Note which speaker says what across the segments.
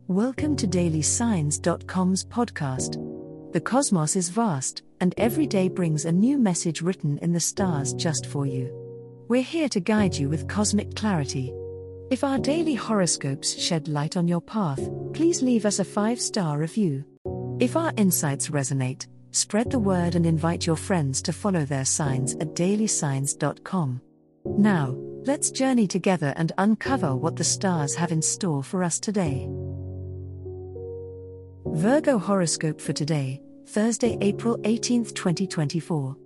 Speaker 1: Welcome to DailySigns.com's podcast. The cosmos is vast, and every day brings a new message written in the stars just for you. We're here to guide you with cosmic clarity. If our daily horoscopes shed light on your path, please leave us a 5-star review. If our insights resonate, spread the word and invite your friends to follow their signs at DailySigns.com. Now, let's journey together and uncover what the stars have in store for us today. Virgo horoscope for today, Thursday, April 18, 2024.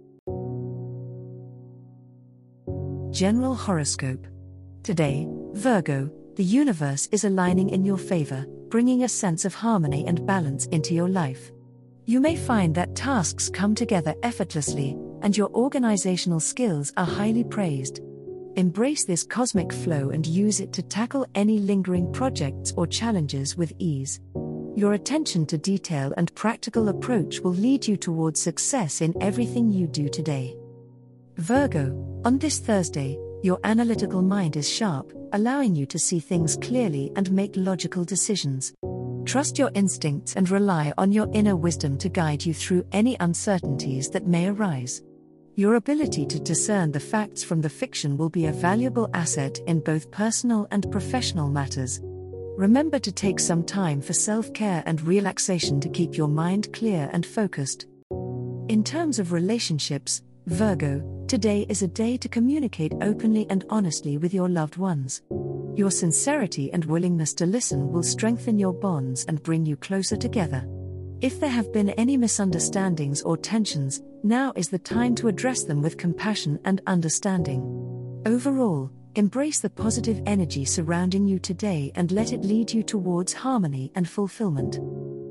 Speaker 1: General horoscope. Today, Virgo, the universe is aligning in your favor, bringing a sense of harmony and balance into your life. You may find that tasks come together effortlessly, and your organizational skills are highly praised. Embrace this cosmic flow and use it to tackle any lingering projects or challenges with ease. Your attention to detail and practical approach will lead you towards success in everything you do today. Virgo, on this Thursday, your analytical mind is sharp, allowing you to see things clearly and make logical decisions. Trust your instincts and rely on your inner wisdom to guide you through any uncertainties that may arise. Your ability to discern the facts from the fiction will be a valuable asset in both personal and professional matters. Remember to take some time for self-care and relaxation to keep your mind clear and focused. In terms of relationships, Virgo, today is a day to communicate openly and honestly with your loved ones. Your sincerity and willingness to listen will strengthen your bonds and bring you closer together. If there have been any misunderstandings or tensions, now is the time to address them with compassion and understanding. Overall, embrace the positive energy surrounding you today and let it lead you towards harmony and fulfillment.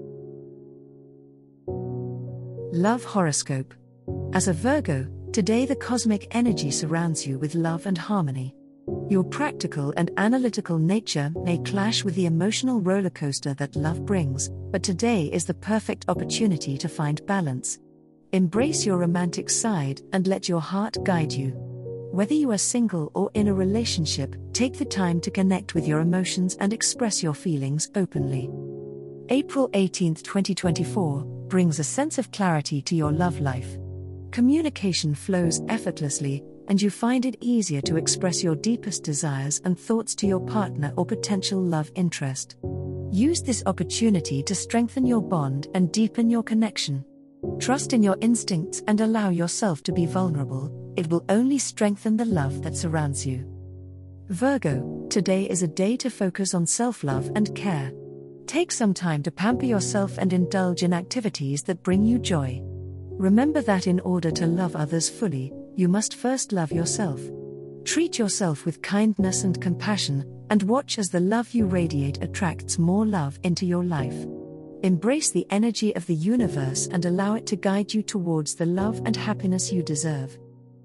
Speaker 1: Love horoscope. As a Virgo, today the cosmic energy surrounds you with love and harmony. Your practical and analytical nature may clash with the emotional roller coaster that love brings, but today is the perfect opportunity to find balance. Embrace your romantic side and let your heart guide you. Whether you are single or in a relationship, take the time to connect with your emotions and express your feelings openly. April 18, 2024, brings a sense of clarity to your love life. Communication flows effortlessly, and you find it easier to express your deepest desires and thoughts to your partner or potential love interest. Use this opportunity to strengthen your bond and deepen your connection. Trust in your instincts and allow yourself to be vulnerable. It will only strengthen the love that surrounds you. Virgo, today is a day to focus on self-love and care. Take some time to pamper yourself and indulge in activities that bring you joy. Remember that in order to love others fully, you must first love yourself. Treat yourself with kindness and compassion, and watch as the love you radiate attracts more love into your life. Embrace the energy of the universe and allow it to guide you towards the love and happiness you deserve.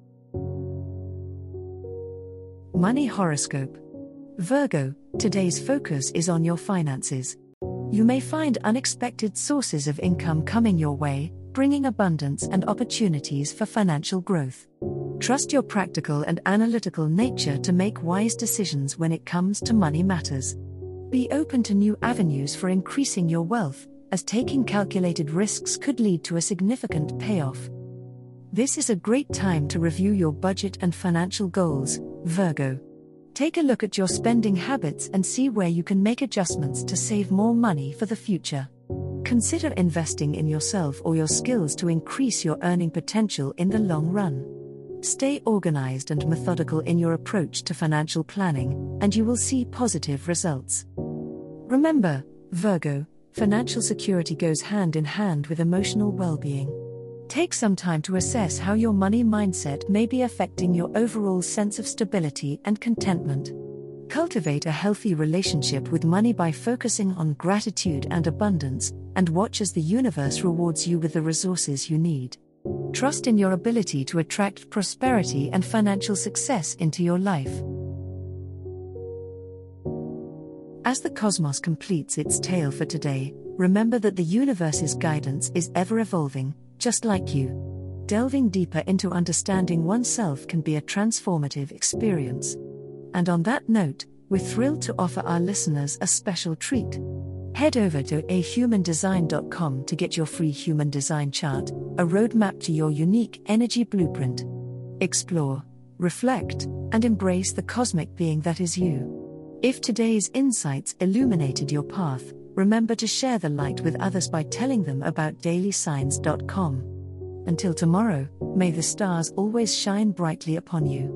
Speaker 1: Money horoscope. Virgo, today's focus is on your finances. You may find unexpected sources of income coming your way, bringing abundance and opportunities for financial growth. Trust your practical and analytical nature to make wise decisions when it comes to money matters. Be open to new avenues for increasing your wealth, as taking calculated risks could lead to a significant payoff. This is a great time to review your budget and financial goals, Virgo. Take a look at your spending habits and see where you can make adjustments to save more money for the future. Consider investing in yourself or your skills to increase your earning potential in the long run. Stay organized and methodical in your approach to financial planning, and you will see positive results. Remember, Virgo, financial security goes hand in hand with emotional well-being. Take some time to assess how your money mindset may be affecting your overall sense of stability and contentment. Cultivate a healthy relationship with money by focusing on gratitude and abundance, and watch as the universe rewards you with the resources you need. Trust in your ability to attract prosperity and financial success into your life. As the cosmos completes its tale for today, remember that the universe's guidance is ever evolving, just like you. Delving deeper into understanding oneself can be a transformative experience. And on that note, we're thrilled to offer our listeners a special treat. Head over to ahumandesign.com to get your free human design chart, a roadmap to your unique energy blueprint. Explore, reflect, and embrace the cosmic being that is you. If today's insights illuminated your path, remember to share the light with others by telling them about dailysigns.com. Until tomorrow, may the stars always shine brightly upon you.